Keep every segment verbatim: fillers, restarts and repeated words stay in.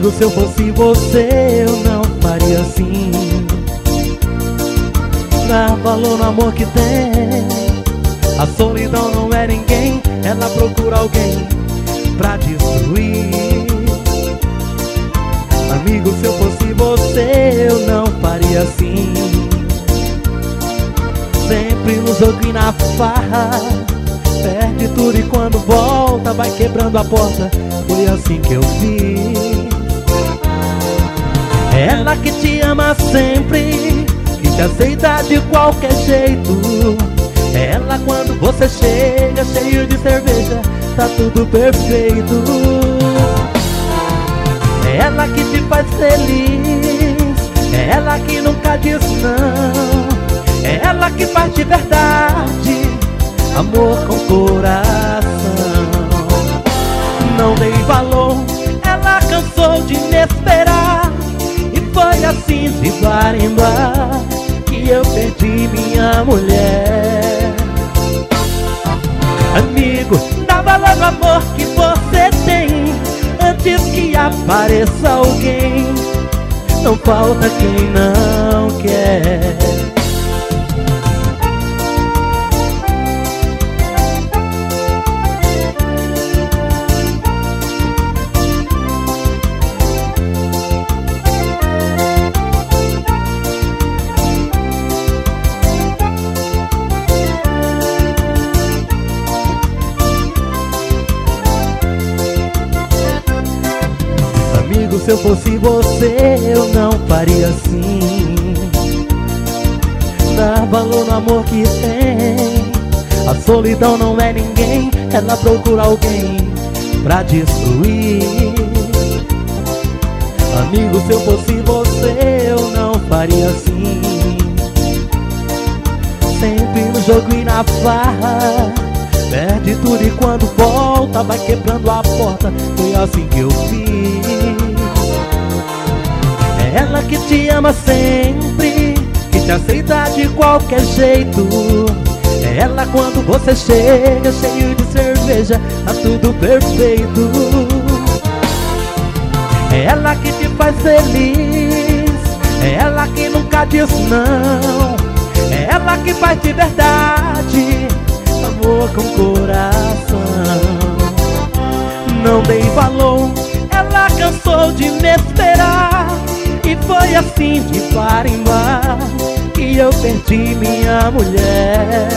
Amigo, se eu fosse você, eu não faria assim. Dar valor no amor que tem. A solidão não é ninguém, ela procura alguém pra destruir. Amigo, se eu fosse você, eu não faria assim. Sempre no jogo e na farra, perde tudo e quando volta vai quebrando a porta. Foi assim que eu fiz. Ela que te ama sempre, que te aceita de qualquer jeito. Ela quando você chega cheio de cerveja, tá tudo perfeito. Ela que te faz feliz, ela que nunca diz não. Ela que faz de verdade amor com coração. Não dei valor, ela cansou de me esperar. E foi assim de bar em bar que eu perdi minha mulher. Amigo, dá valor no amor que você tem, antes que apareça alguém. Não falta quem não quer. Amigo, se eu fosse você, eu não faria assim. Dar valor no amor que tem. A solidão não é ninguém, ela procura alguém pra destruir. Amigo, se eu fosse você, eu não faria assim. Sempre no jogo e na farra, perde tudo e quando volta vai quebrando a porta. Foi assim que eu fiz. Ela que te ama sempre, que te aceita de qualquer jeito. Ela quando você chega cheio de cerveja, tá tudo perfeito. Ela que te faz feliz, ela que nunca diz não. Ela que faz de verdade amor com coração. Não dei valor, ela cansou de me esperar. E foi assim de bar em bar que eu perdi minha mulher.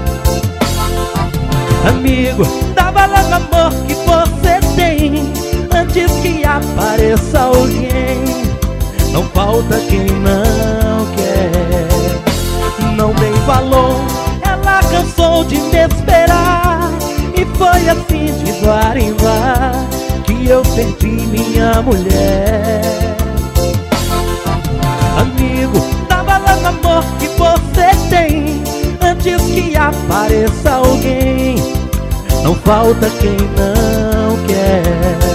Amigo, dá valor no amor que você tem, antes que apareça alguém. Não falta quem não quer. Não dei valor, ela cansou de me esperar. E foi assim de bar em bar que eu perdi minha mulher. Amigo, dá valor no amor que você tem, antes que apareça alguém. Não falta quem não quer.